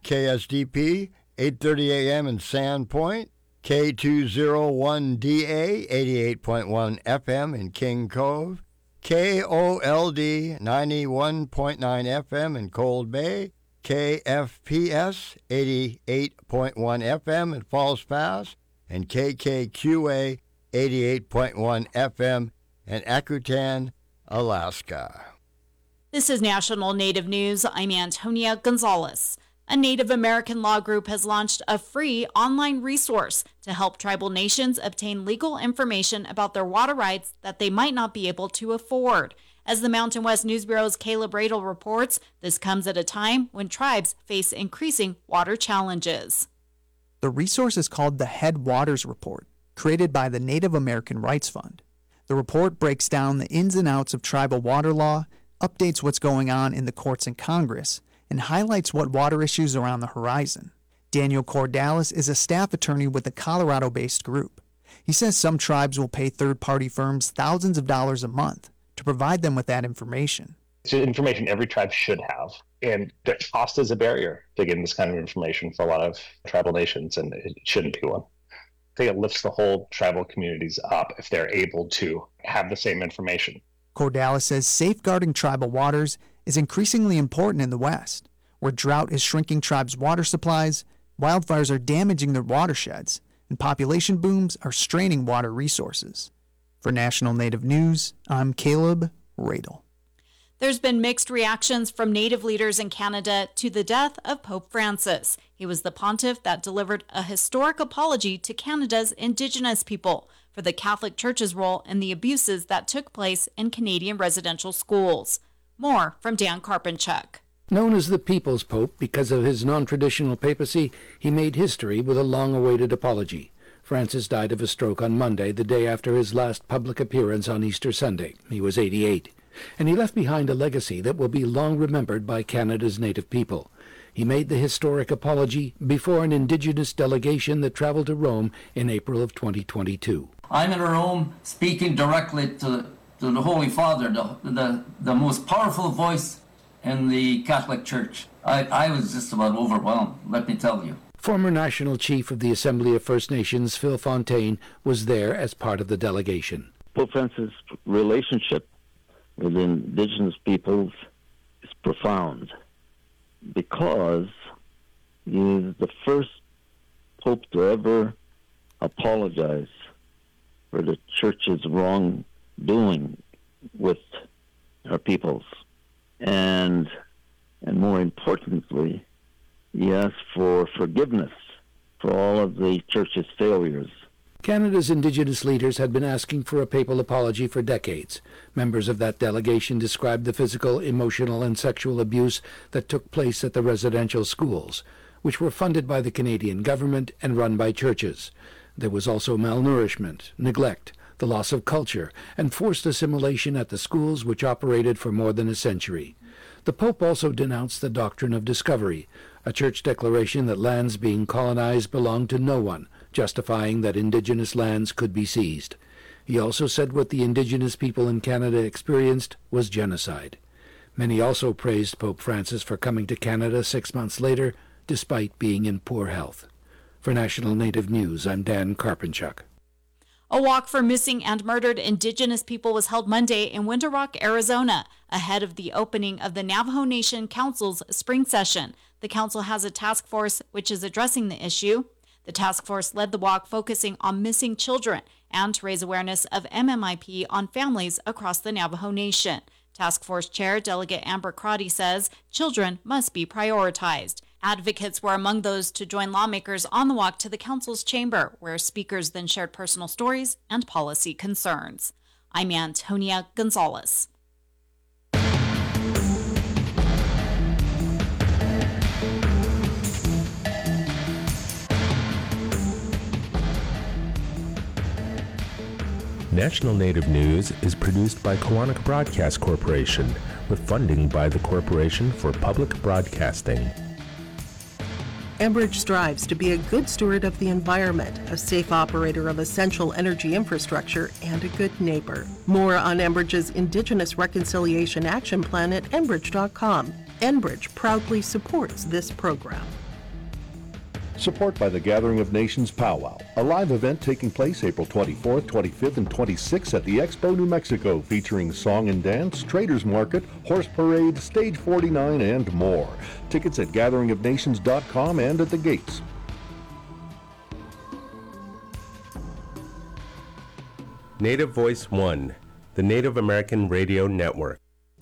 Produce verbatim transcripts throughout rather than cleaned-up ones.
K S D P, eight thirty a.m. in Sandpoint, K two oh one D A, eighty-eight point one F M in King Cove, K O L D, ninety-one point nine F M in Cold Bay, K F P S, eighty-eight point one F M in Falls Pass, and K K Q A, eighty-eight point one F M in Akutan, Alaska. This is National Native News. I'm Antonia Gonzalez. A Native American law group has launched a free online resource to help tribal nations obtain legal information about their water rights that they might not be able to afford. As the Mountain West News Bureau's Caleb Radel reports, this comes at a time when tribes face increasing water challenges. The resource is called the Headwaters Report, created by the Native American Rights Fund. The report breaks down the ins and outs of tribal water law, updates what's going on in the courts and Congress, and highlights what water issues are on the horizon. Daniel Cordalis is a staff attorney with the Colorado-based group. He says some tribes will pay third-party firms thousands of dollars a month to provide them with that information. It's information every tribe should have, and the cost is a barrier to getting this kind of information for a lot of tribal nations, and it shouldn't be one. I think it lifts the whole tribal communities up if they're able to have the same information. Cordalis says safeguarding tribal waters is increasingly important in the West, where drought is shrinking tribes' water supplies, wildfires are damaging their watersheds, and population booms are straining water resources. For National Native News, I'm Caleb Radel. There's been mixed reactions from Native leaders in Canada to the death of Pope Francis. He was the pontiff that delivered a historic apology to Canada's Indigenous people for the Catholic Church's role in the abuses that took place in Canadian residential schools. More from Dan Karpinchuk. Known as the People's Pope because of his non-traditional papacy, he made history with a long-awaited apology. Francis died of a stroke on Monday, the day after his last public appearance on Easter Sunday. He was eighty-eight. And he left behind a legacy that will be long remembered by Canada's Native people. He made the historic apology before an Indigenous delegation that traveled to Rome in April of twenty twenty-two. I'm in Rome speaking directly to, to the Holy Father, the, the, the most powerful voice in the Catholic Church. I, I was just about overwhelmed, let me tell you. Former National Chief of the Assembly of First Nations, Phil Fontaine, was there as part of the delegation. Pope Francis' relationship with Indigenous peoples is profound because he is the first Pope to ever apologize for the Church's wrongdoing with our peoples. And, and more importantly, he asked for forgiveness for all of the Church's failures. Canada's Indigenous leaders had been asking for a papal apology for decades. Members of that delegation described the physical, emotional, and sexual abuse that took place at the residential schools, which were funded by the Canadian government and run by churches. There was also malnourishment, neglect, the loss of culture, and forced assimilation at the schools which operated for more than a century. The Pope also denounced the doctrine of discovery, a church declaration that lands being colonized belonged to no one, justifying that Indigenous lands could be seized. He also said what the Indigenous people in Canada experienced was genocide. Many also praised Pope Francis for coming to Canada six months later, despite being in poor health. For National Native News, I'm Dan Karpinchuk. A walk for missing and murdered Indigenous people was held Monday in Winter Rock, Arizona, ahead of the opening of the Navajo Nation Council's spring session. The council has a task force which is addressing the issue. The task force led the walk focusing on missing children and to raise awareness of M M I P on families across the Navajo Nation. Task Force Chair Delegate Amber Crotty says children must be prioritized. Advocates were among those to join lawmakers on the walk to the council's chamber, where speakers then shared personal stories and policy concerns. I'm Antonia Gonzalez. National Native News is produced by Kawanak Broadcast Corporation, with funding by the Corporation for Public Broadcasting. Enbridge strives to be a good steward of the environment, a safe operator of essential energy infrastructure, and a good neighbor. More on Enbridge's Indigenous Reconciliation Action Plan at enbridge dot com. Enbridge proudly supports this program. Support by the Gathering of Nations Powwow, a live event taking place April twenty-fourth, twenty-fifth, and twenty-sixth at the Expo New Mexico, featuring song and dance, traders market, horse parade, stage forty-nine, and more. Tickets at gathering of nations dot com and at the gates. Native Voice One, the Native American Radio Network.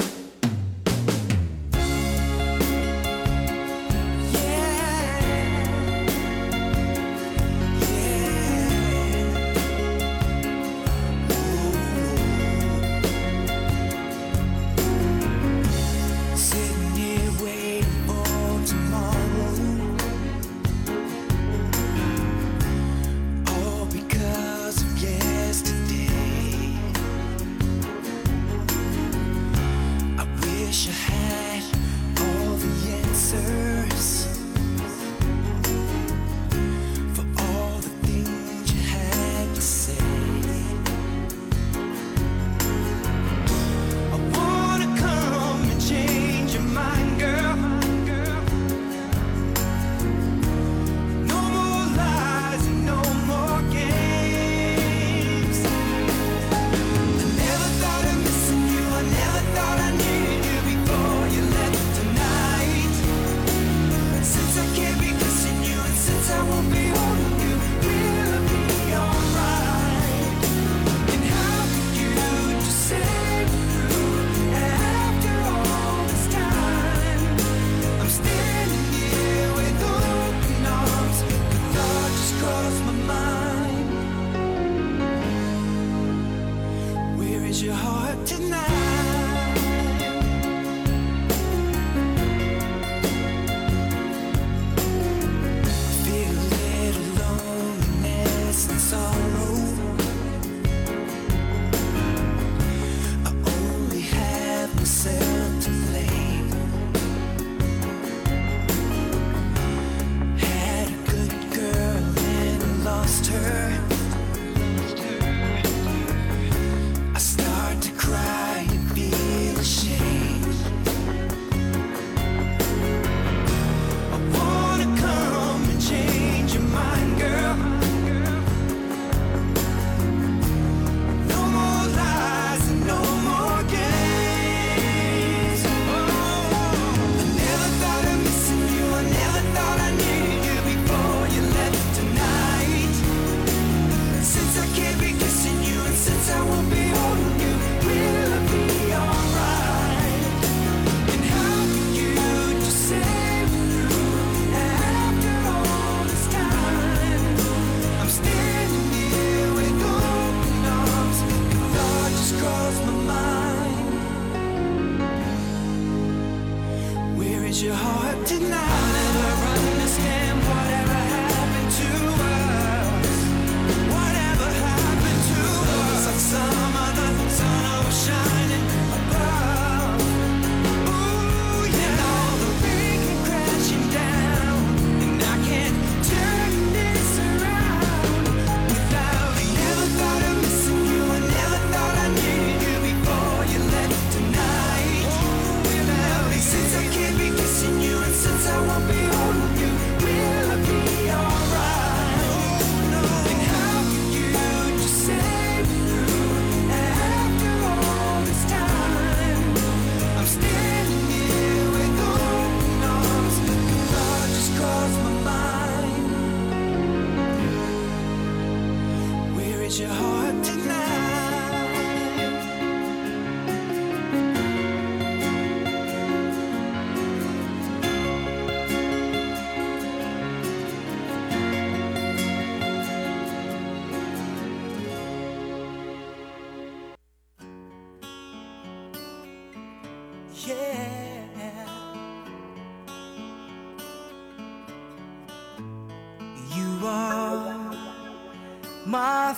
My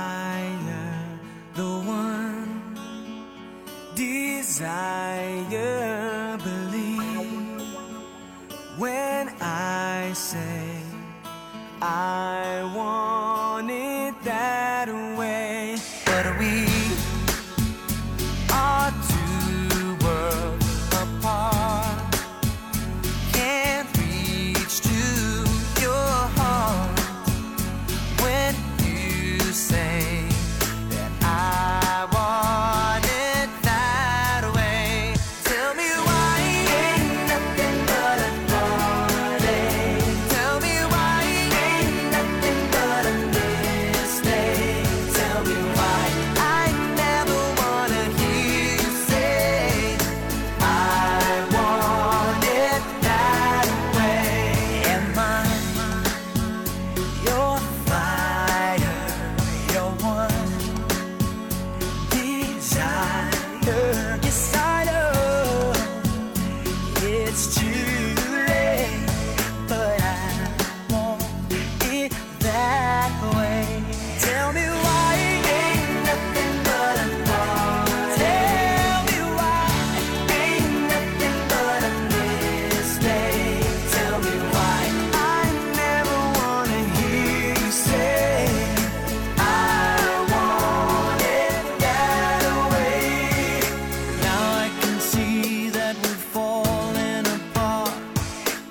fire, the one desire, believe when I say I want it that way. But we are two worlds apart, can't reach to your heart.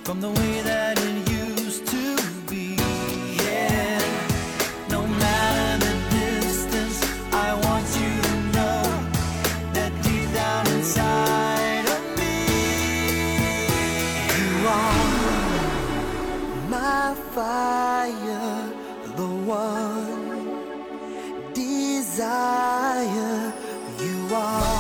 from the way that it used to be. Yeah, no matter the distance, I want you to know that deep down inside of me, you are my fire, the one desire. You are.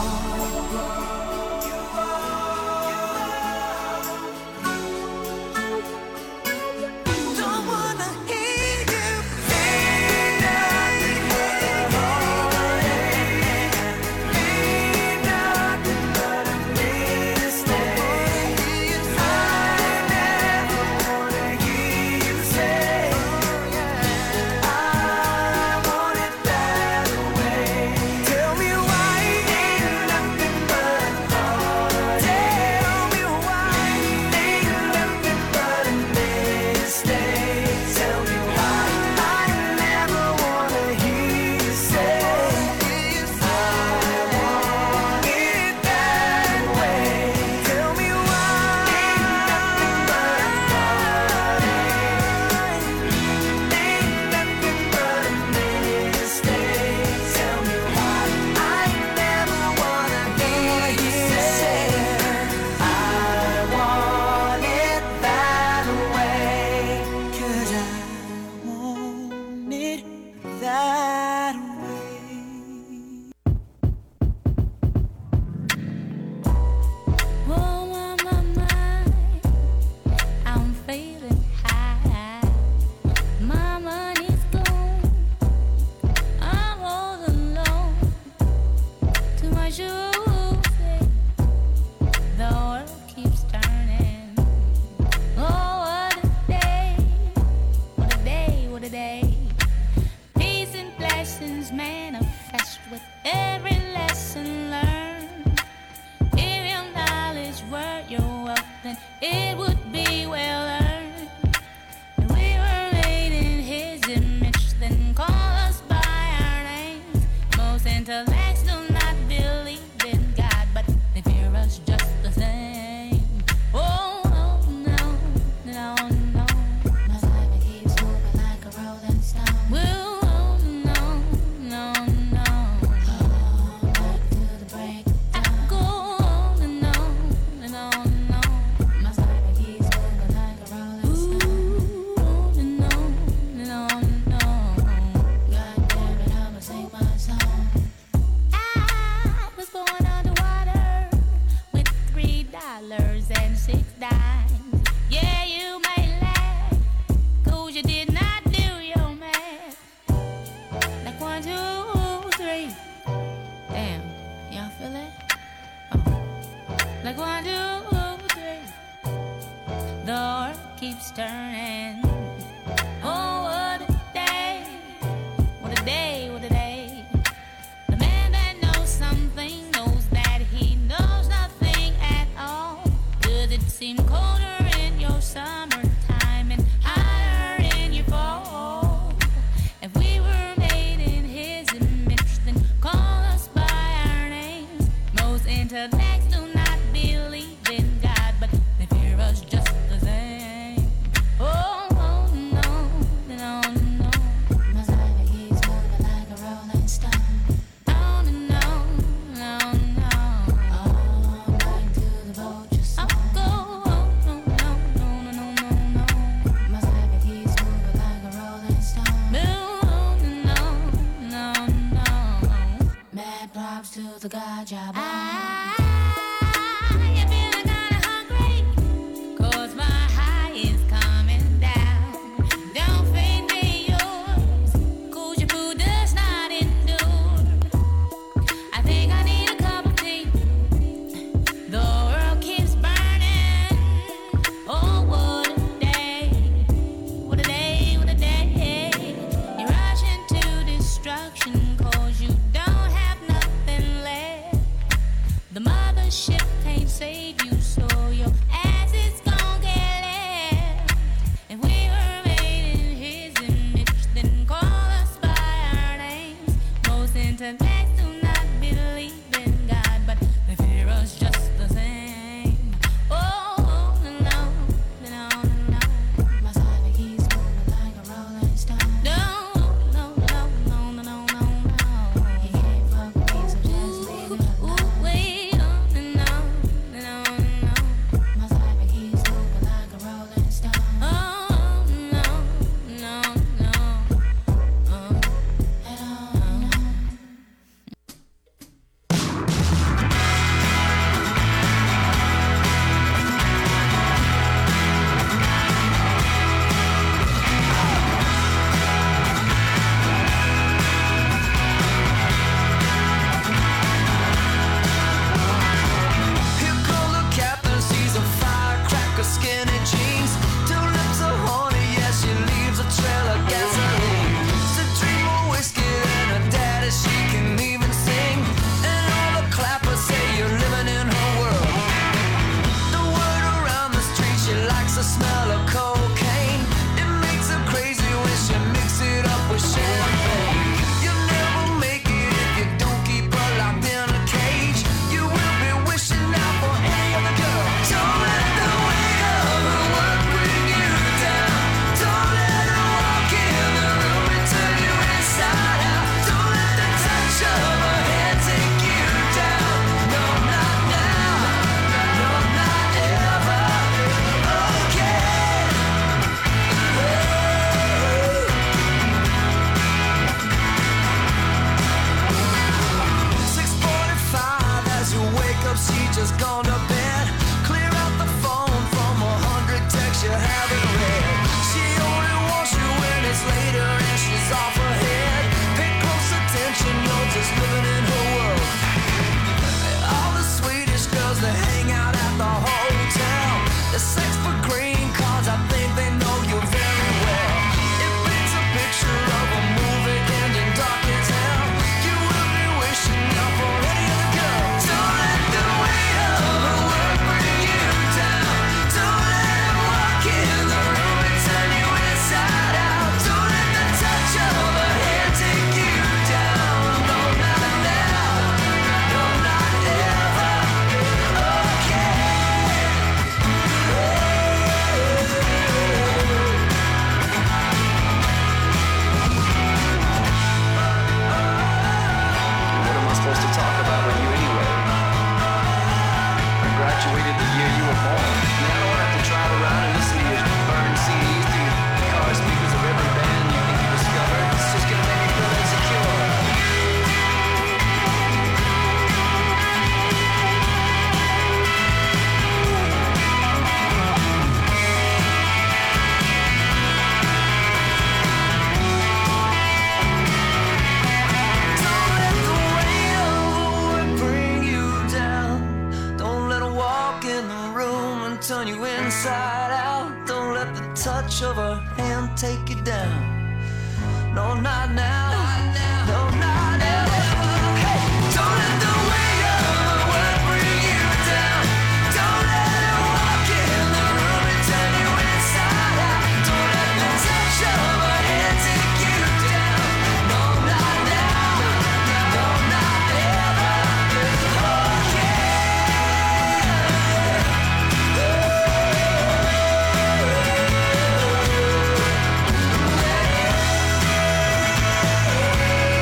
smell of cocaine. It makes her crazy when she mix it up with champagne. You'll never make it if you don't keep her locked in a cage. You will be wishing out for any other girl. Don't let the weight of her work bring you down. Don't let her walk in the room and turn you inside out. Don't let the touch of her hand take you down. No, not now. No, not ever. Okay. six forty-five as you wake up, she just gone to bed. Clear out the phone from a hundred texts you haven't read. She only wants you when it's later and she's off her head. Pay close attention, you're just living in her world. All the Swedish girls that hang out at the hotel, the sex for green cards, I think they know you very well. It paints a picture of a movie ending dark as hell. You will be wishing out for any other girl. Don't let the weight of her work bring you down. Don't let her walk in the room and turn you inside out. Don't let the touch of her hand take you down. No, not now. No, not ever. Okay. What am I supposed to talk about with you anyway? I graduated the year you were born. I mean, I don't want to have to drive around and listen to your burned C Ds through your car speakers of every band you think you discovered. It's just gonna make me feel insecure. Don't let the weight of her work bring you down. Don't let her walk in the room and turn you inside out. Don't let the touch of her hand take you down. No, not now. No, not ever. Hey, don't let the weight of her work bring you down. Don't let her walk in the room and turn you inside out. Don't let the touch of her hand take you down. No, not now. No, not ever. Okay.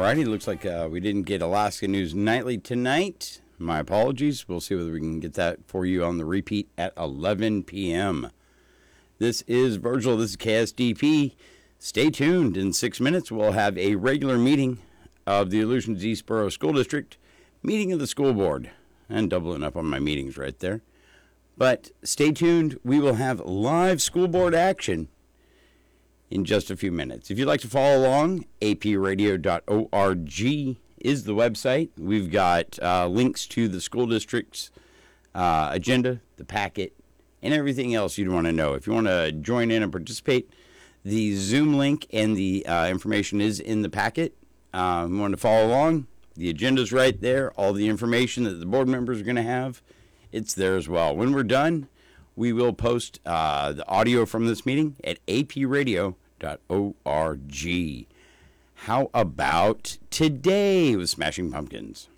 righty, looks like uh, we didn't get Alaska News Nightly tonight. My apologies. We'll see whether we can get that for you on the repeat at eleven p.m. This is Virgil. This is K S D P. Stay tuned. In six minutes, we'll have a regular meeting of the Aleutians Eastboro School District, meeting of the school board, and doubling up on my meetings right there. But stay tuned. We will have live school board action in just a few minutes. If you'd like to follow along, a p radio dot org is the website. We've got uh, links to the school district's uh, agenda, the packet, and everything else you'd want to know. If you want to join in and participate, the Zoom link and the uh, information is in the packet. Uh, if you want to follow along, the agenda's right there. All the information that the board members are going to have, it's there as well. When we're done, we will post uh, the audio from this meeting at a p radio dot org. How about Today with Smashing Pumpkins?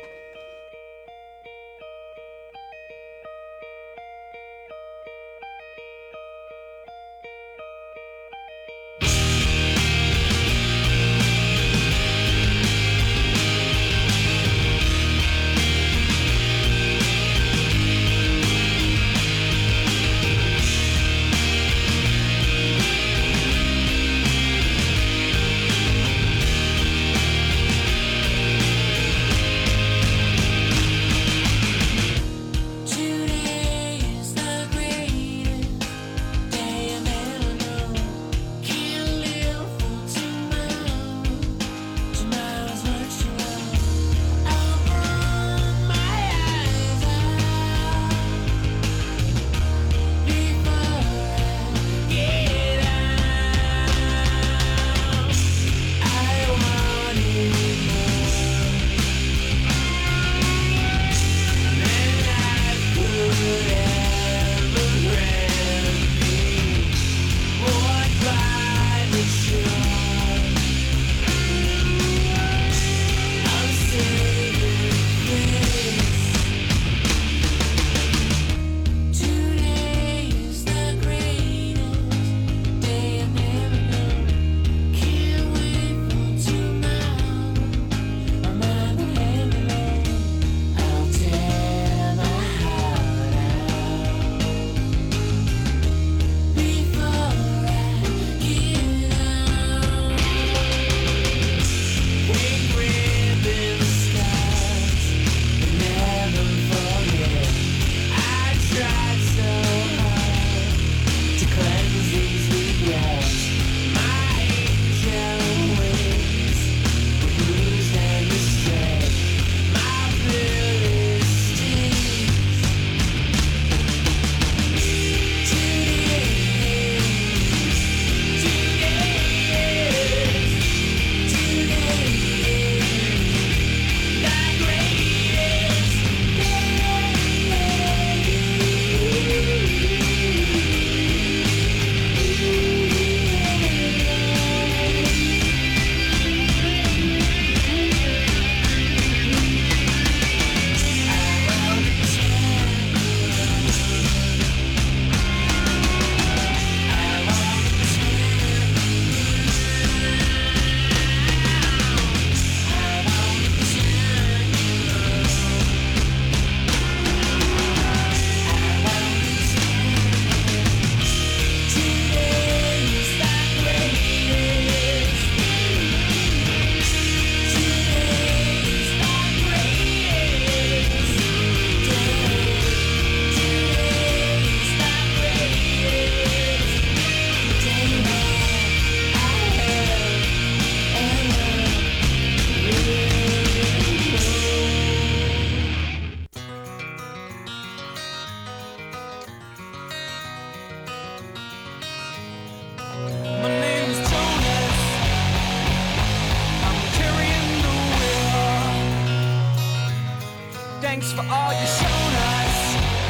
Thanks for all you've shown us.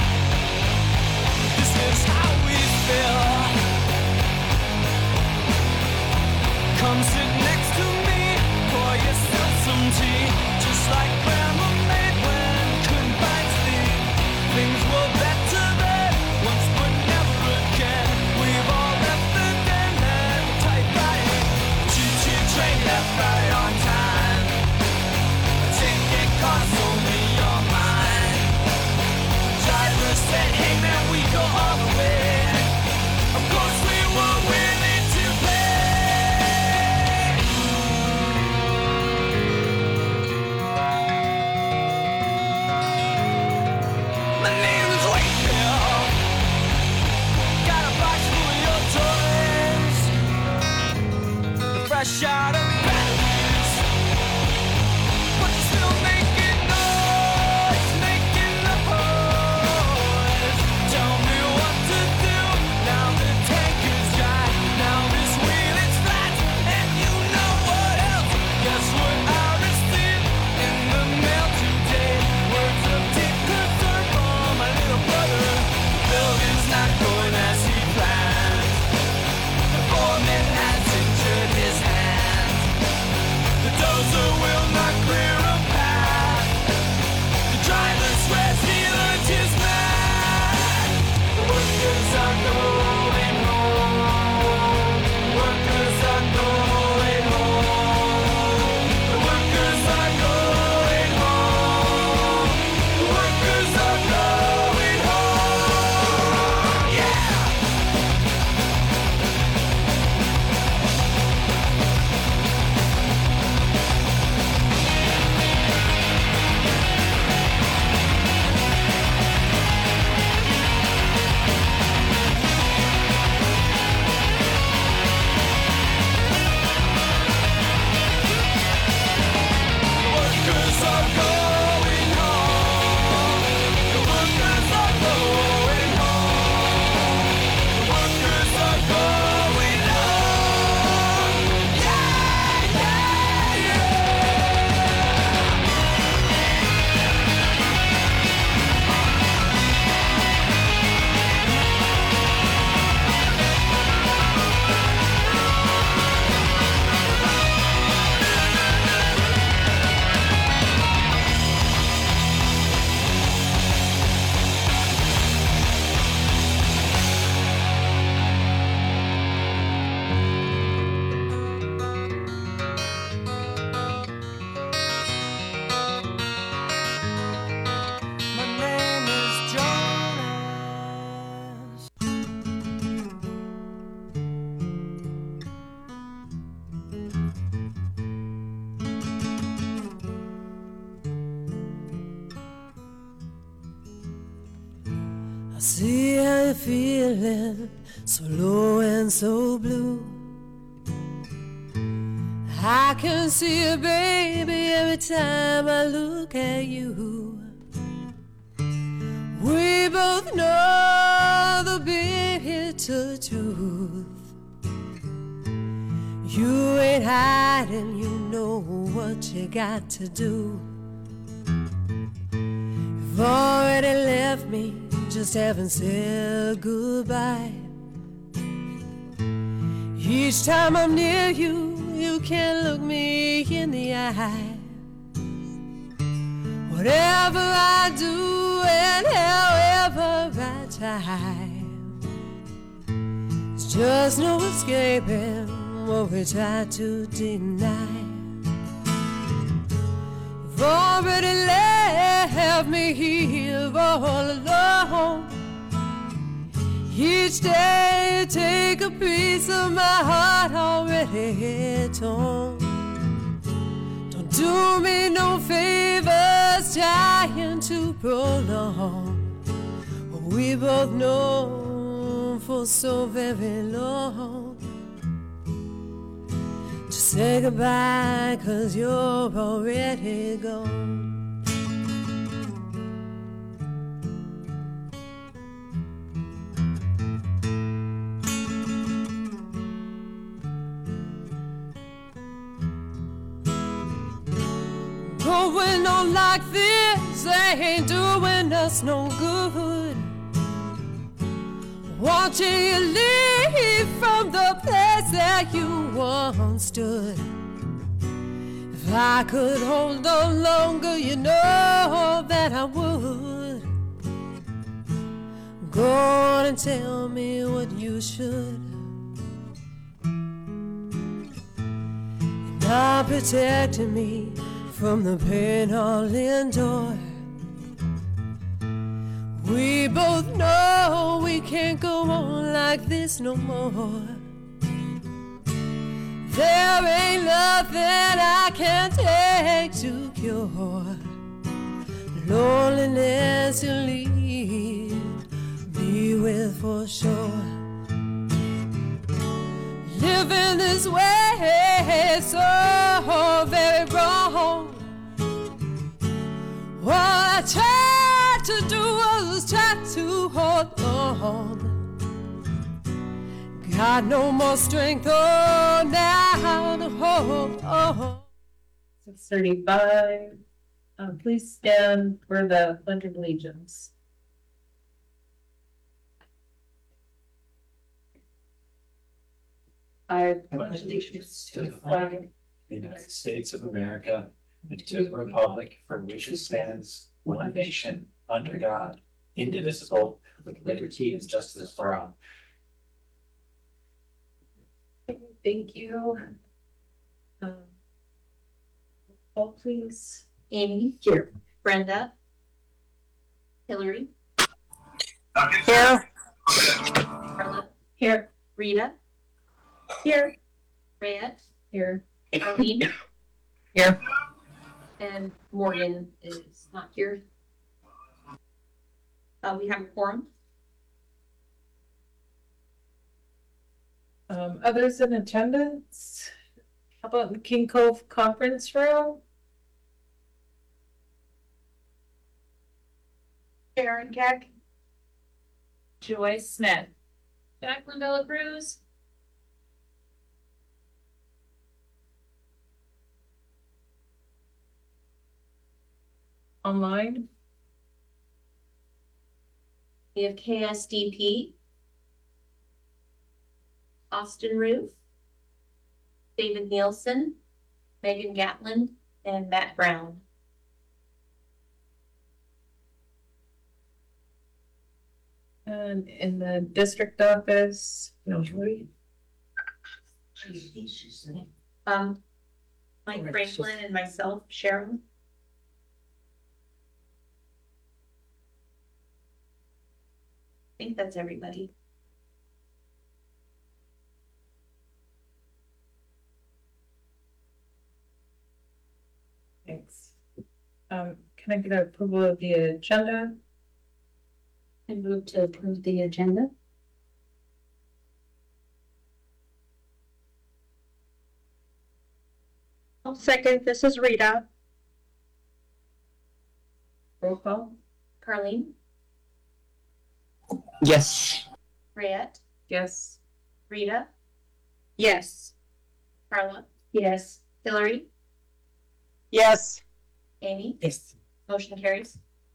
This is how we feel. Come sit next to me, pour yourself some tea. Just like grandma made when couldn't find sleep. Things were better then, once but never again. We've all left the den and typewriting. Choo-choo train left right on time. shot of practice, but you're still making noise, making the noise. Tell me what to do, now the tank is dry, now this wheel is flat, and you know what else? Guess what I received in the mail today? Words of deep concern from my little brother. The building's not going as he planned. The foreman has injured his hand. The dozer will not clear a path. The driver swears he learned his math. The workers are going home. The workers are going home. The workers are going home. The workers are going home. Yeah! Workers are going home. The workers are going home. The workers are going home. Yeah, yeah, My name is Jonas. I see how you're feeling, so low and so blue. I can see it, baby, every time I look at you. We both know the bitter truth. You ain't hiding, you know what you got to do. You've already left me, just haven't said goodbye. Each time I'm near you, you can't look me in the eye. Whatever I do and however I try, it's just no escaping what we try to deny. You've already left me here all alone. Each day you take a piece of my heart already torn. Don't do me no favors trying to prolong what we both know for so very long. Just say goodbye, 'cause you're already gone. Going on like this ain't doing us no good. Watching you leave from the place that you once stood. If I could hold on longer, you know that I would. Go on and tell me what you should. You're not protecting me from the pain I'll endure. We both know we can't go on like this no more. There ain't nothing I can take to cure loneliness you leave me with for sure. Living this way is so very wrong. What I tried to do was try to hold on. Got no more strength, oh, now to hold on. six thirty-five. Uh, please stand for the Pledge of Allegiance. I pledge allegiance to the flag of the United States of America and to the republic for which it stands, one nation, under God, indivisible, with liberty and justice for all. Thank you. Um, Call please. Amy. Here. Brenda. Hillary. Here. Carla. Here. Rita. Here. Rhett. Here. Arlene. Here. And Morgan is not here. Uh, we have a quorum. Um, others in attendance? How about the King Cove Conference Room? Sharon Keck. Joyce Smith. Jacqueline Dela Cruz. Online? We have K S D P. Austin Roof. David Nielsen. Megan Gatlin. And Matt Brown. And in the district office, no, Judy. Um, Mike Franklin and myself, Sharon. I think that's everybody. Thanks. Um, can I get approval of the agenda? I move to approve the agenda. I'll second. This is Rita. Roll call. Carlene. Yes. Rhett. Yes. Rita. Yes. Carla. Yes. Hillary. Yes. Amy. Yes. Motion carries.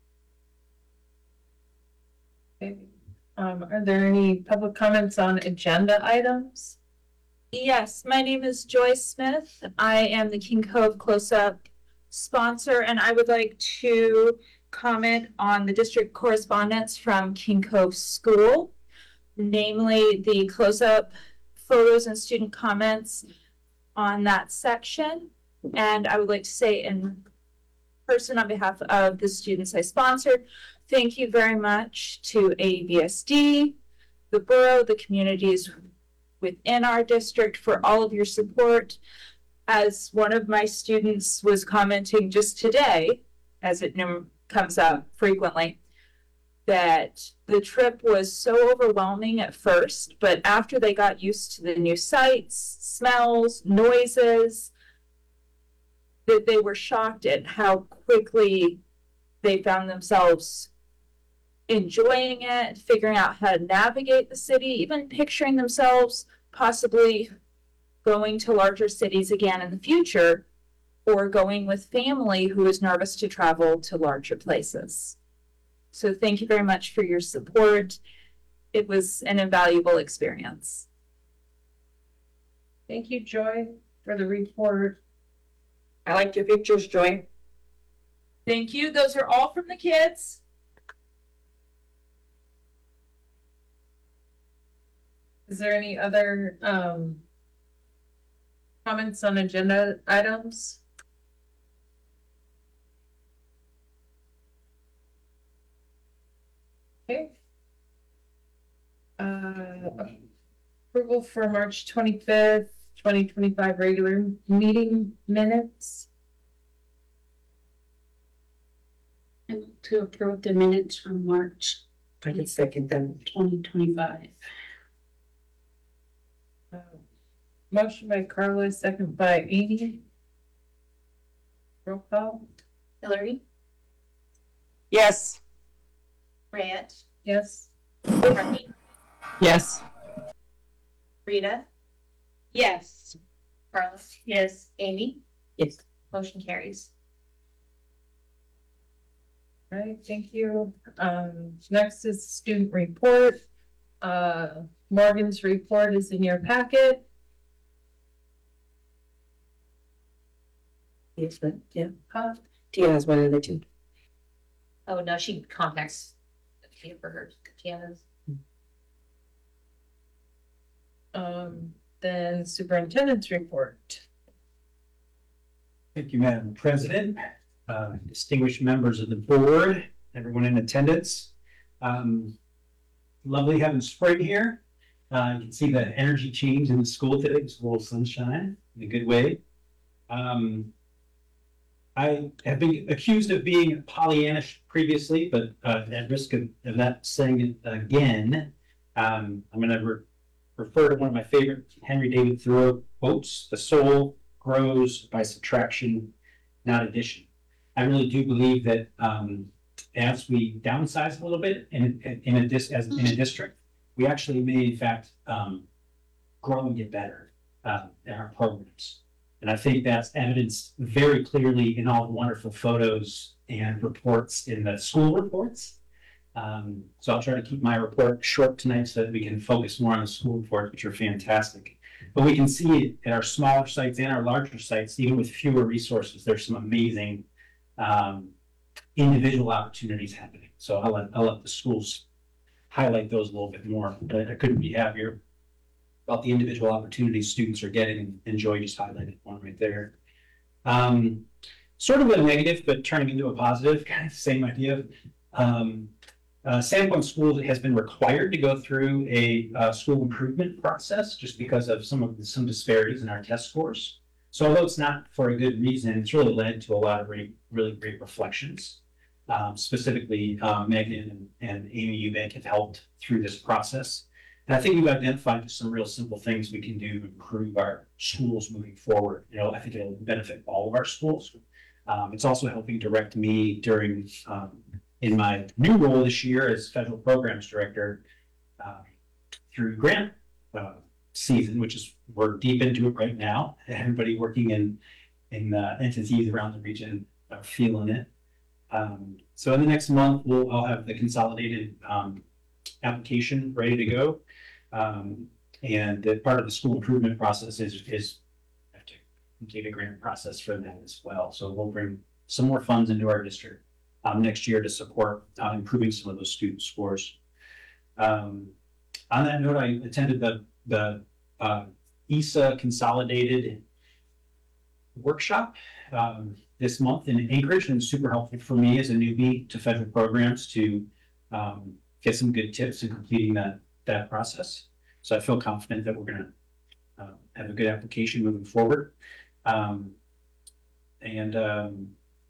Okay. Um, are there any public comments on agenda items? Yes, my name is Joyce Smith. I am the King Cove Close-Up sponsor, and I would like to comment on the district correspondence from King Cove School, namely the close-up photos and student comments on that section. And I would like to say in person on behalf of the students I sponsored, thank you very much to A B S D, the borough, the communities within our district for all of your support. As one of my students was commenting just today, as it comes up frequently, that the trip was so overwhelming at first, but after they got used to the new sights, smells, noises, that they were shocked at how quickly they found themselves enjoying it, figuring out how to navigate the city, even picturing themselves possibly going to larger cities again in the future, or going with family who is nervous to travel to larger places. So thank you very much for your support. It was an invaluable experience. Thank you, Joy, for the report. I liked your pictures, Joy. Thank you. Those are all from the kids. Is there any other um, comments on agenda items? Okay. Uh, approval for March twenty-fifth, twenty twenty-five regular meeting minutes. I move to approve the minutes from March I can second them. twenty twenty-five. Motion by Carla, second by Amy. Roll call. Hillary, Yes. Rhett, Yes. Harvey, Yes. Rita, Yes. Carla, Yes. Amy, Yes. motion carries. All right, thank you. Um, next is student report. Uh, Morgan's report is in your packet. Yes, but yeah. Huh? Tia has one of the two. Oh, no, she contacts Tia for her, Tiana's. Um, then superintendent's report. Thank you, Madam President, uh, distinguished members of the board, everyone in attendance. Um, lovely having spring here. Uh, you can see the energy change in the school today. It's a little sunshine in a good way. Um, I have been accused of being Pollyannish previously, but uh, at risk of, of that saying it again, um, I'm going to re refer to one of my favorite Henry David Thoreau quotes: "The soul grows by subtraction, not addition." I really do believe that um, as we downsize a little bit in, in, in a dis as in a district, we actually may in fact um, grow and get better uh, in our programs. And I think that's evidenced very clearly in all the wonderful photos and reports in the school reports. Um, so I'll try to keep my report short tonight so that we can focus more on the school reports, which are fantastic. But we can see it at our smaller sites and our larger sites, even with fewer resources, there's some amazing um, individual opportunities happening. So I'll let, I'll let the schools highlight those a little bit more. But I couldn't be happier about the individual opportunities students are getting, and Joy just highlighted one right there. Um, sort of a negative, but turning into a positive, kind of the same idea. Um, uh, Sandpoint School has been required to go through a uh, school improvement process just because of some of the, some disparities in our test scores. So although it's not for a good reason, it's really led to a lot of really, really great reflections. Um, specifically, um, Megan and, and Amy Eubank have helped through this process. And I think we've identified some real simple things we can do to improve our schools moving forward. You know, I think it'll benefit all of our schools. Um, it's also helping direct me during, um, in my new role this year as federal programs director uh, through grant uh, season, which is, we're deep into it right now. Everybody working in, in uh, entities around the region are feeling it. Um, so in the next month, we'll, I'll have the consolidated um, application ready to go. Um, and the part of the school improvement process is, is have to complete a grant process for that as well. So we'll bring some more funds into our district um, next year to support uh, improving some of those student scores. Um, on that note, I attended the, the uh, E S A consolidated workshop um, this month in Anchorage, and super helpful for me as a newbie to federal programs to um, get some good tips in completing that that process. So I feel confident that we're going to uh, have a good application moving forward. Um, and um,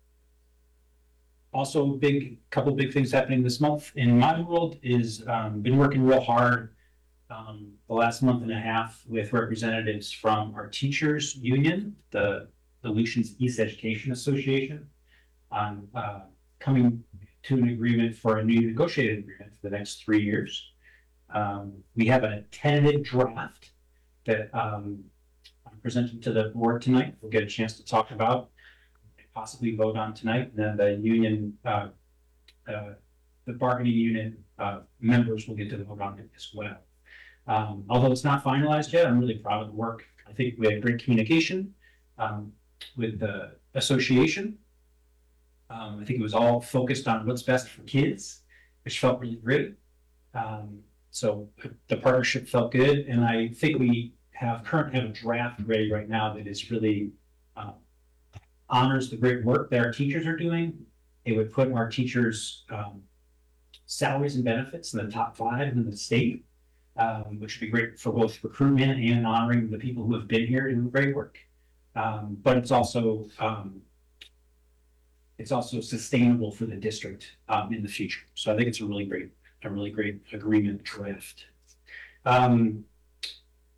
also, big couple big things happening this month in my world is um, been working real hard um, the last month and a half with representatives from our teachers union, the the Lucians East Education Association, on uh, coming to an agreement for a new negotiated agreement for the next three years. Um, we have a tentative draft that um, I'm presenting to the board tonight. We'll get a chance to talk about, possibly vote on tonight. And then the union, uh, uh, the bargaining unit uh, members will get to vote on it as well. Um, although it's not finalized yet, I'm really proud of the work. I think we had great communication um, with the association. Um, I think it was all focused on what's best for kids, which felt really great. Um, so the partnership felt good, and I think we have currently have a draft ready right now that is really um, honors the great work that our teachers are doing. It would put our teachers' um, salaries and benefits in the top five in the state, um, which would be great for both recruitment and honoring the people who have been here doing great work. Um, but it's also um, it's also sustainable for the district um, in the future. So I think it's a really great, a really great agreement draft. Um,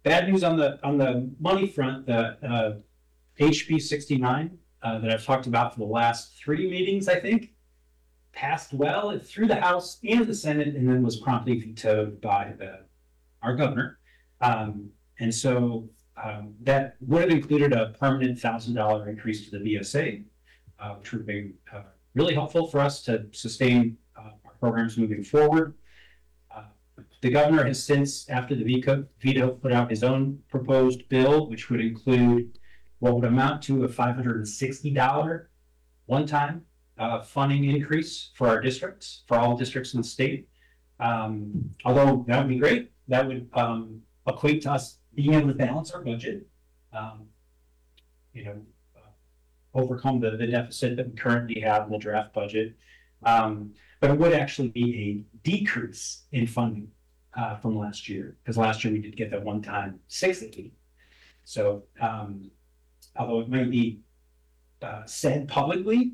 bad news on the on the money front. The uh, H B sixty-nine uh, that I've talked about for the last three meetings, I think, passed well through the House and the Senate, and then was promptly vetoed by the our governor. Um, and so um, that would have included a permanent thousand dollar increase to the V S A, uh, which would have been uh, really helpful for us to sustain uh, our programs moving forward. Uh, the governor has since, after the veto, veto, put out his own proposed bill, which would include what would amount to a five hundred sixty dollar one-time uh, funding increase for our districts, for all districts in the state. Um, although that would be great, that would um, equate to us being able to balance our budget, um, you know, uh, overcome the, the deficit that we currently have in the draft budget. Um, but it would actually be a decrease in funding uh, from last year, because last year we did get that one-time sixty. So, um, although it might be uh, said publicly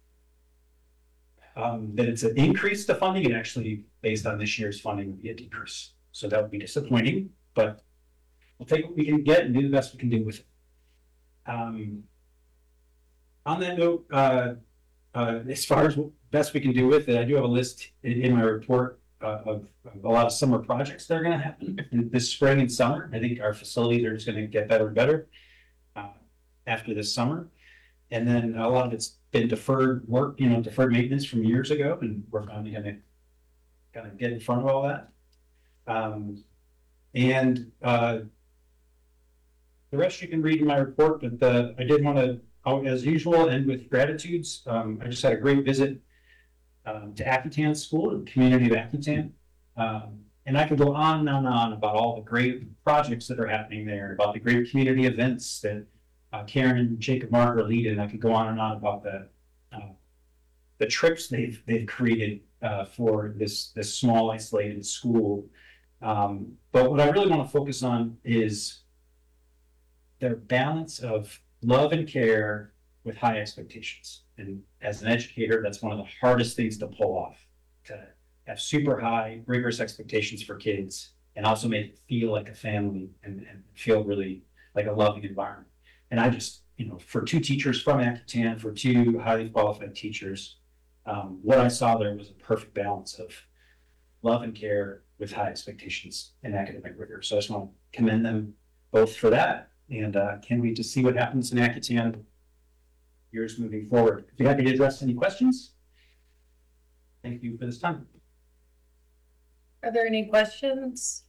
um, that it's an increase to funding, it actually, based on this year's funding, would be a decrease. So that would be disappointing, but we'll take what we can get and do the best we can do with it. Um, on that note, uh, uh, as far as what best we can do with it, I do have a list in, in my report uh, of, of a lot of summer projects that are going to happen in this spring and summer. I think our facilities are just going to get better and better uh, after this summer. And then a lot of it's been deferred work, you know, deferred maintenance from years ago, and we're finally going to kind of get in front of all that. Um, and uh, the rest you can read in my report, but the, I did want to, as usual, end with gratitudes. Um, I just had a great visit um, to Accutan School, the community of Accutan. Um, and I could go on and on and on about all the great projects that are happening there, about the great community events that uh, Karen and Jacob Martin are leading. I could go on and on about the uh, the trips they've they've created uh, for this this small isolated school. Um, but what I really want to focus on is their balance of love and care with high expectations. And as an educator, that's one of the hardest things to pull off, to have super high, rigorous expectations for kids and also make it feel like a family and, and feel really like a loving environment. And I just, you know, for two teachers from Accutan, for two highly qualified teachers, um, what I saw there was a perfect balance of love and care with high expectations and academic rigor. So I just want to commend them both for that. And uh, can we just see what happens in Accutan years moving forward? If you're happy to address any questions, thank you for this time. Are there any questions?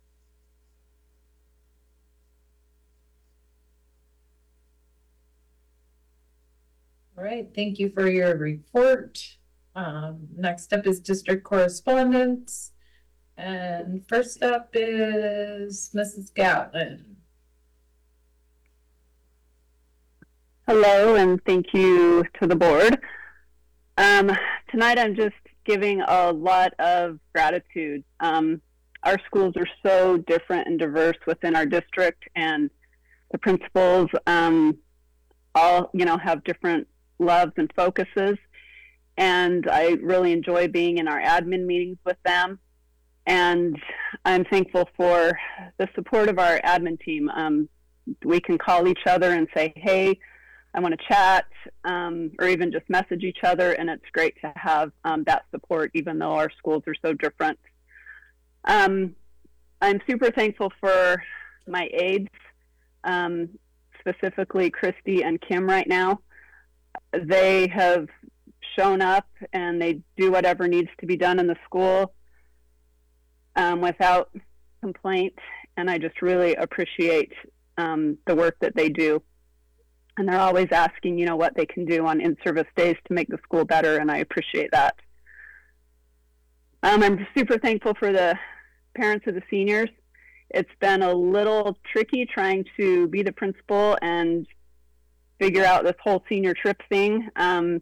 All right, thank you for your report. Um, next up is district correspondence. And first up is Missus Gatlin. Hello, and thank you to the board. Um, tonight I'm just giving a lot of gratitude. Um, our schools are so different and diverse within our district, and the principals um, all, you know, have different loves and focuses. And I really enjoy being in our admin meetings with them. And I'm thankful for the support of our admin team. Um, we can call each other and say, hey, I want to chat, um, or even just message each other. And it's great to have um, that support, even though our schools are so different. Um, I'm super thankful for my aides, um, specifically Christy and Kim right now. They have shown up and they do whatever needs to be done in the school um, without complaint. And I just really appreciate um, the work that they do. And they're always asking, you know, what they can do on in-service days to make the school better, and I appreciate that. Um, I'm super thankful for the parents of the seniors. It's been a little tricky trying to be the principal and figure out this whole senior trip thing. Um,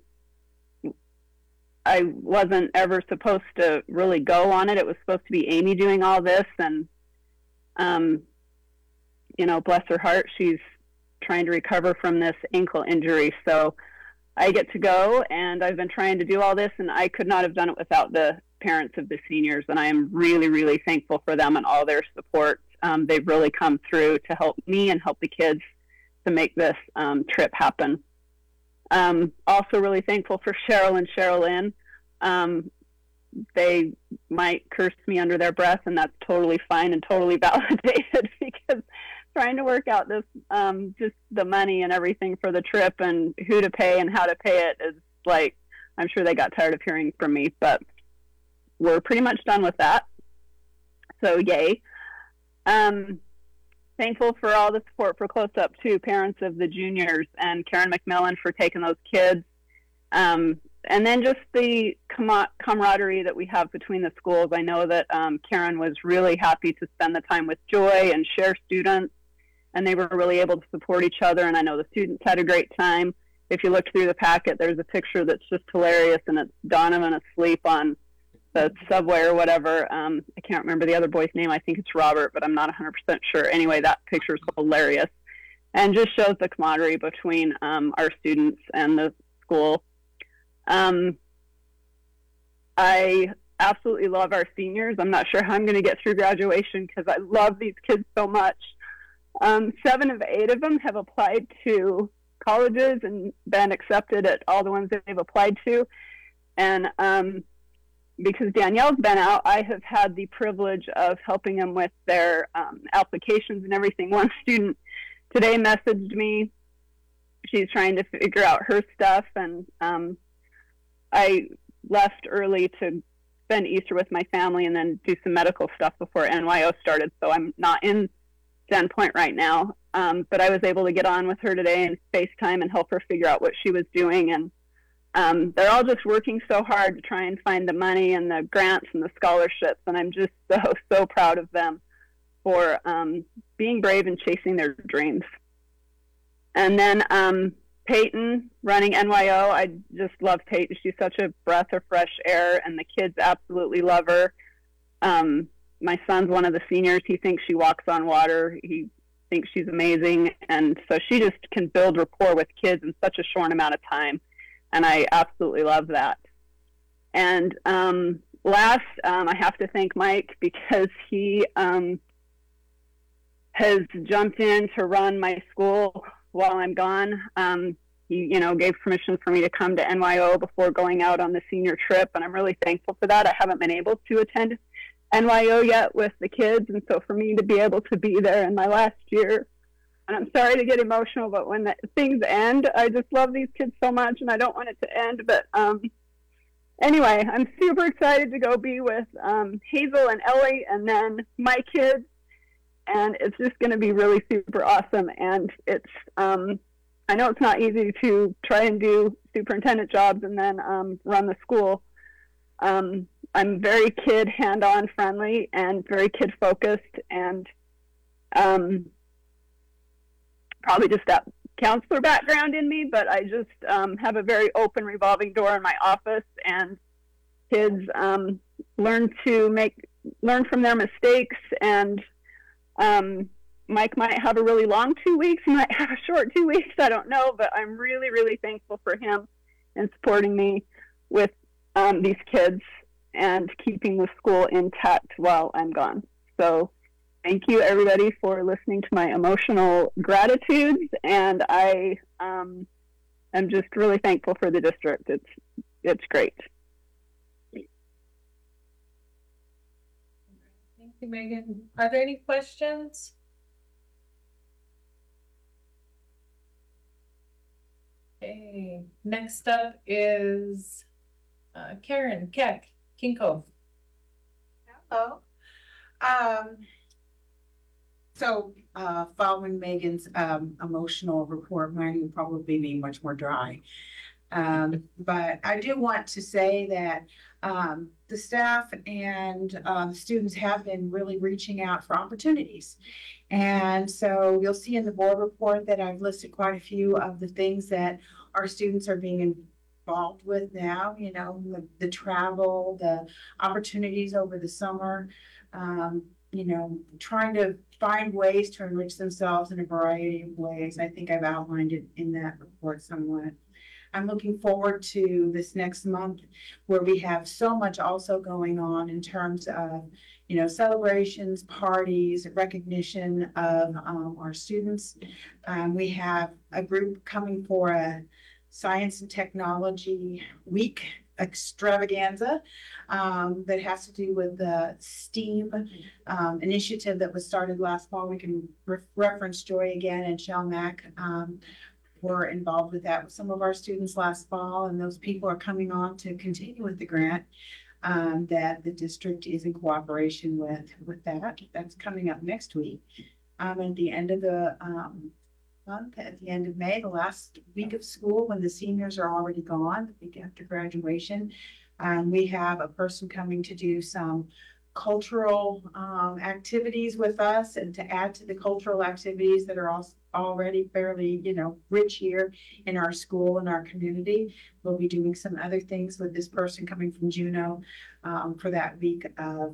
I wasn't ever supposed to really go on it. It was supposed to be Amy doing all this, and, um, you know, bless her heart, she's trying to recover from this ankle injury. So I get to go, and I've been trying to do all this, and I could not have done it without the parents of the seniors. And I am really, really thankful for them and all their support. um, they've really come through to help me and help the kids to make this um, trip happen. Um, also really thankful for Cheryl and Cheryl Lynn. Um, they might curse me under their breath, and that's totally fine and totally validated, because trying to work out this, um, just the money and everything for the trip and who to pay and how to pay it is like, I'm sure they got tired of hearing from me, but we're pretty much done with that. So yay. Um, thankful for all the support for Close Up too, parents of the juniors, and Karen McMillan for taking those kids. Um, and then just the com- camaraderie that we have between the schools. I know that um, Karen was really happy to spend the time with Joy and share students, and they were really able to support each other, and I know the students had a great time. If you look through the packet, there's a picture that's just hilarious, and it's Donovan asleep on the subway or whatever. Um, I can't remember the other boy's name. I think it's Robert, but I'm not one hundred percent sure. Anyway, that picture is hilarious and just shows the camaraderie between um, our students and the school. Um, I absolutely love our seniors. I'm not sure how I'm going to get through graduation because I love these kids so much. Um, seven of eight of them have applied to colleges and been accepted at all the ones that they've applied to. And um, because Danielle's been out, I have had the privilege of helping them with their um, applications and everything. One student today messaged me. She's trying to figure out her stuff, and um, I left early to spend Easter with my family and then do some medical stuff before N Y O started, so I'm not in Sandpoint right now. Um, but I was able to get on with her today and FaceTime and help her figure out what she was doing. And um, they're all just working so hard to try and find the money and the grants and the scholarships. And I'm just so, so proud of them for um, being brave and chasing their dreams. And then um, Peyton running N Y O. I just love Peyton. She's such a breath of fresh air, and the kids absolutely love her. Um, my son's one of the seniors. He thinks she walks on water. He thinks she's amazing. And so she just can build rapport with kids in such a short amount of time. And I absolutely love that. And um, last, um, I have to thank Mike, because he um, has jumped in to run my school while I'm gone. Um, he, you know, gave permission for me to come to N Y O before going out on the senior trip. And I'm really thankful for that. I haven't been able to attend N Y O yet with the kids, and so for me to be able to be there in my last year, and I'm sorry to get emotional, but when the, things end, I just love these kids so much, and I don't want it to end. But um, anyway, I'm super excited to go be with um, Hazel and Ellie, and then my kids, and it's just going to be really super awesome. And it's um, I know it's not easy to try and do superintendent jobs and then um, run the school. Um, I'm very kid hand-on friendly and very kid focused, and um, probably just that counselor background in me, but I just um, have a very open revolving door in my office, and kids um, learn to make, learn from their mistakes. And um, Mike might have a really long two weeks, he might have a short two weeks, I don't know, but I'm really, really thankful for him and supporting me with um, these kids and keeping the school intact while I'm gone. So thank you, everybody, for listening to my emotional gratitudes, and I um, am just really thankful for the district. It's it's great. Thank you, Megan. Are there any questions? Okay, next up is uh, Karen Keck. Kinko. Hello. Um, so, uh, following Megan's um, emotional report, mine will probably be much more dry. Um, but I do want to say that um, the staff and uh, students have been really reaching out for opportunities. And so you'll see in the board report that I've listed quite a few of the things that our students are being involved involved with now, you know, the, the travel, the opportunities over the summer, um, you know, trying to find ways to enrich themselves in a variety of ways. I think I've outlined it in that report somewhat. I'm looking forward to this next month where we have so much also going on in terms of, you know, celebrations, parties, recognition of um, our students. Um, we have a group coming for a Science and Technology Week extravaganza um, that has to do with the STEAM um, initiative that was started last fall. We can re- reference Joy again and Shell Mack um, were involved with that with some of our students last fall, and those people are coming on to continue with the grant um, that the district is in cooperation with with that. That's coming up next week. Um, at the end of the um, month, at the end of May, the last week of school, when the seniors are already gone, the week after graduation, um, we have a person coming to do some cultural um, activities with us and to add to the cultural activities that are also already fairly, you know, rich here in our school and our community. We'll be doing some other things with this person coming from Juneau um, for that week of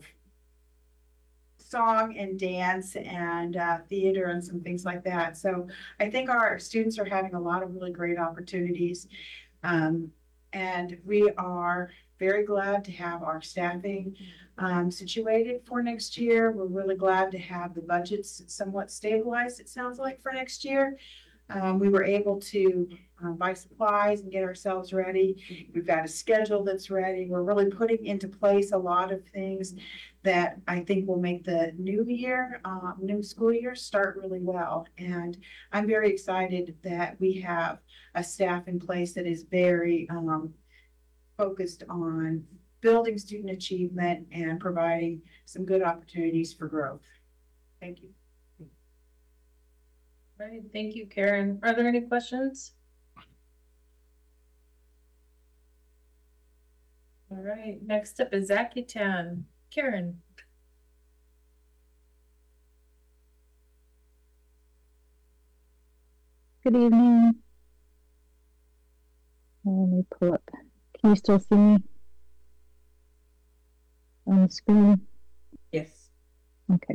song and dance and uh, theater and some things like that. So I think our students are having a lot of really great opportunities. Um, and we are very glad to have our staffing um, situated for next year. We're really glad to have the budgets somewhat stabilized, it sounds like, for next year. Um, we were able to uh, buy supplies and get ourselves ready. We've got a schedule that's ready. We're really putting into place a lot of things that I think will make the new year, um, new school year start really well. And I'm very excited that we have a staff in place that is very um, focused on building student achievement and providing some good opportunities for growth. Thank you. All right, thank you, Karen. Are there any questions? All right, next up is Zakitan. Karen. Good evening. Let me pull up. Can you still see me on the screen? Yes. Okay.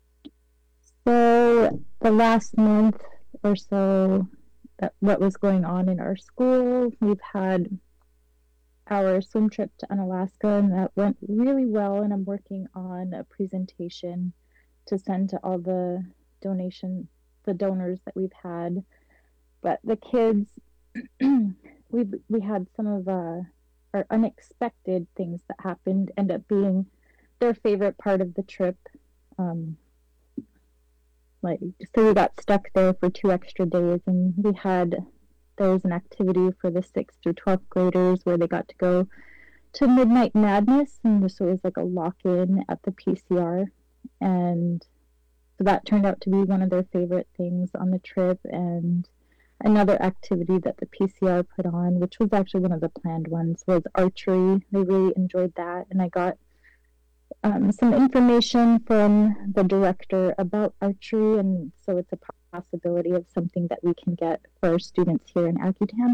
So the last month or so, that what was going on in our school, we've had our swim trip to Unalaska, and that went really well. And I'm working on a presentation to send to all the donation, the donors that we've had. But the kids, we we had some of uh, our unexpected things that happened end up being their favorite part of the trip. Um, like, so we got stuck there for two extra days, and we had, there was an activity for the sixth through twelfth graders where they got to go to Midnight Madness, and this was like a lock-in at the P C R, and so that turned out to be one of their favorite things on the trip. And another activity that the P C R put on, which was actually one of the planned ones, was archery. They really enjoyed that, and I got um, some information from the director about archery, and so it's a possibility of something that we can get for our students here in Akutan.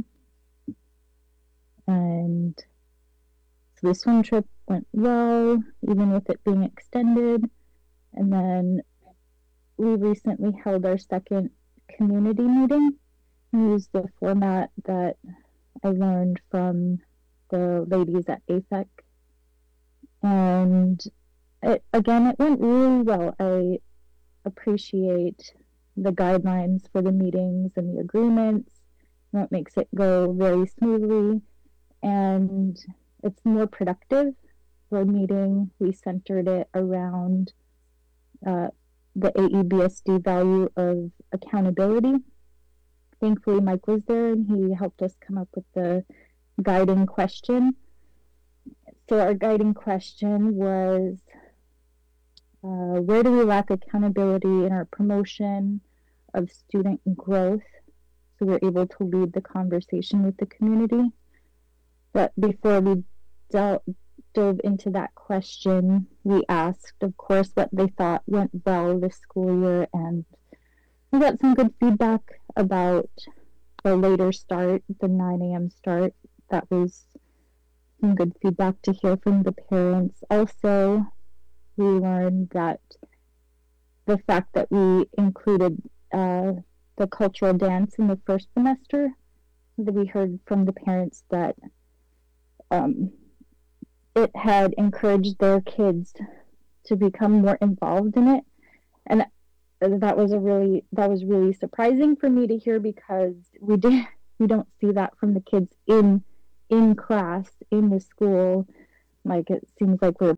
And so the swim trip went well, even with it being extended. And then we recently held our second community meeting. We used the format that I learned from the ladies at A F E C. And it, again, it went really well. I appreciate the guidelines for the meetings and the agreements, and what makes it go very smoothly. And it's more productive. For a meeting, we centered it around uh, the A E B S D value of accountability. Thankfully, Mike was there and he helped us come up with the guiding question. So our guiding question was, uh, where do we lack accountability in our promotion of student growth? So we're able to lead the conversation with the community. But before we dealt, dove into that question, we asked, of course, what they thought went well this school year, and we got some good feedback about the later start, the nine a.m. start. That was some good feedback to hear from the parents. Also, we learned that the fact that we included uh, the cultural dance in the first semester that we heard from the parents that um, it had encouraged their kids to become more involved in it, and that was a really that was really surprising for me to hear, because we did we don't see that from the kids in in class in the school. Like, it seems like we're